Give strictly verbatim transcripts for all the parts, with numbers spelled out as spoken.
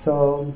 So,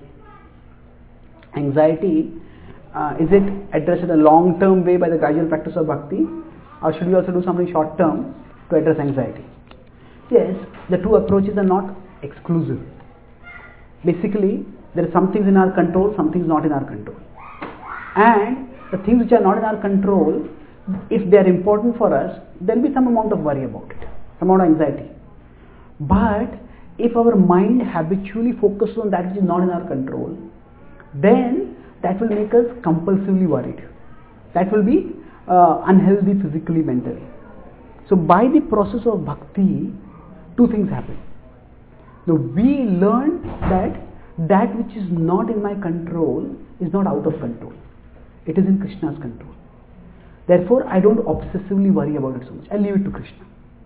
anxiety, uh, is it addressed in a long-term way by the gradual practice of bhakti, or should we also do something short-term to address anxiety? Yes, the two approaches are not exclusive. Basically, there are some things in our control, some things not in our control. And the things which are not in our control, if they are important for us, there will be some amount of worry about it, some amount of anxiety. But if our mind habitually focuses on that which is not in our control, then that will make us compulsively worried. That will be uh, unhealthy physically, mentally. So by the process of bhakti, two things happen. Now we learn that that which is not in my control is not out of control. It is in Krishna's control. Therefore, I don't obsessively worry about it so much. I leave it to Krishna.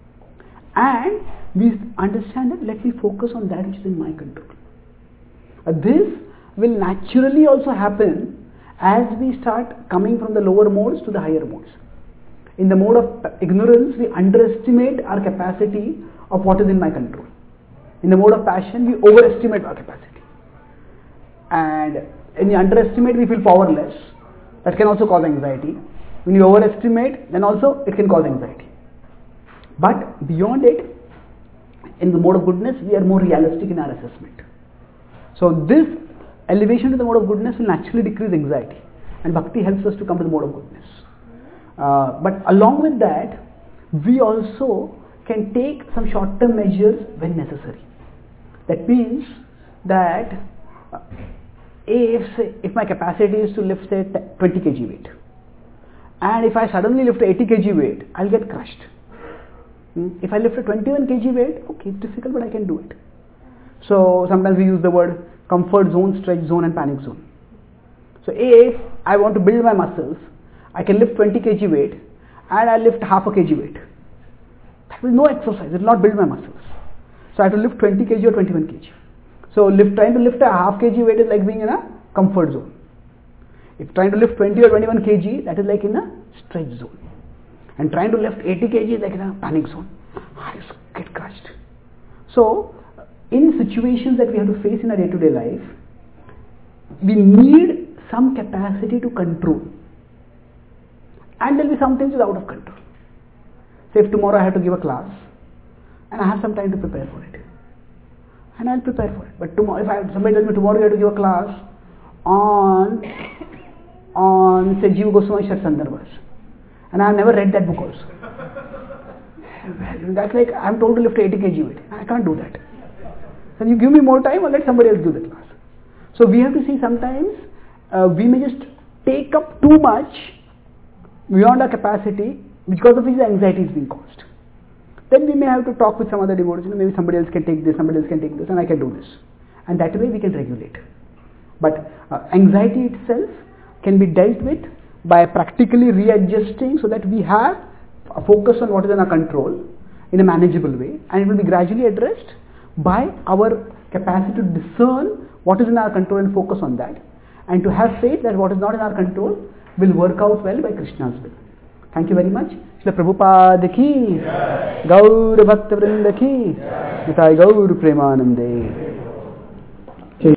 And we understand that let me focus on that which is in my control. Uh, this will naturally also happen as we start coming from the lower modes to the higher modes. In the mode of ignorance, we underestimate our capacity of what is in my control. In the mode of passion, we overestimate our capacity. And when we underestimate, we feel powerless. That can also cause anxiety. When you overestimate, then also it can cause anxiety. But beyond it, in the mode of goodness, we are more realistic in our assessment. So this elevation to the mode of goodness will naturally decrease anxiety, and bhakti helps us to come to the mode of goodness. Uh, but along with that, we also can take some short-term measures when necessary. That means that uh, if, say, if my capacity is to lift say twenty kilograms weight, and if I suddenly lift eighty kilograms weight, I'll get crushed. Hmm? If I lift a twenty-one kilograms weight, okay, it's difficult, but I can do it. So sometimes we use the word comfort zone, stretch zone, and panic zone. So if I want to build my muscles, I can lift twenty kilograms weight, and I lift half a kg weight. That will no exercise, it will not build my muscles. So I have to lift twenty kilograms or twenty-one kilograms. So lift, trying to lift a half kg weight is like being in a comfort zone. If trying to lift twenty or twenty-one kilograms, that is like in a stretch zone. And trying to lift eighty kilograms is like in a panic zone. I just get crushed. So in situations that we have to face in our day-to-day life, we need some capacity to control. And there will be some things which are out of control. Say if tomorrow I have to give a class, and I have some time to prepare for it, and I'll prepare for it. But tomorrow, if I, somebody tells me tomorrow you have to give a class on, on say Jiva Goswami Shat Sandarbhas, and I have never read that book also. Well, that's like I'm told to lift eighty kilograms weight. I can't do that. So you give me more time, or let somebody else do the class. So we have to see sometimes uh, we may just take up too much beyond our capacity, because of which the anxiety is being caused. Then we may have to talk with some other devotees, you know, maybe somebody else can take this, somebody else can take this, and I can do this. And that way we can regulate. But uh, anxiety itself can be dealt with by practically readjusting so that we have a focus on what is in our control in a manageable way, and it will be gradually addressed by our capacity to discern what is in our control and focus on that, and to have faith that what is not in our control will work out well by Krishna's will. Thank you very much. Srila Prabhupada ki, Gaur Bhakta Vrinda ki, Nitai Gaur Premanande.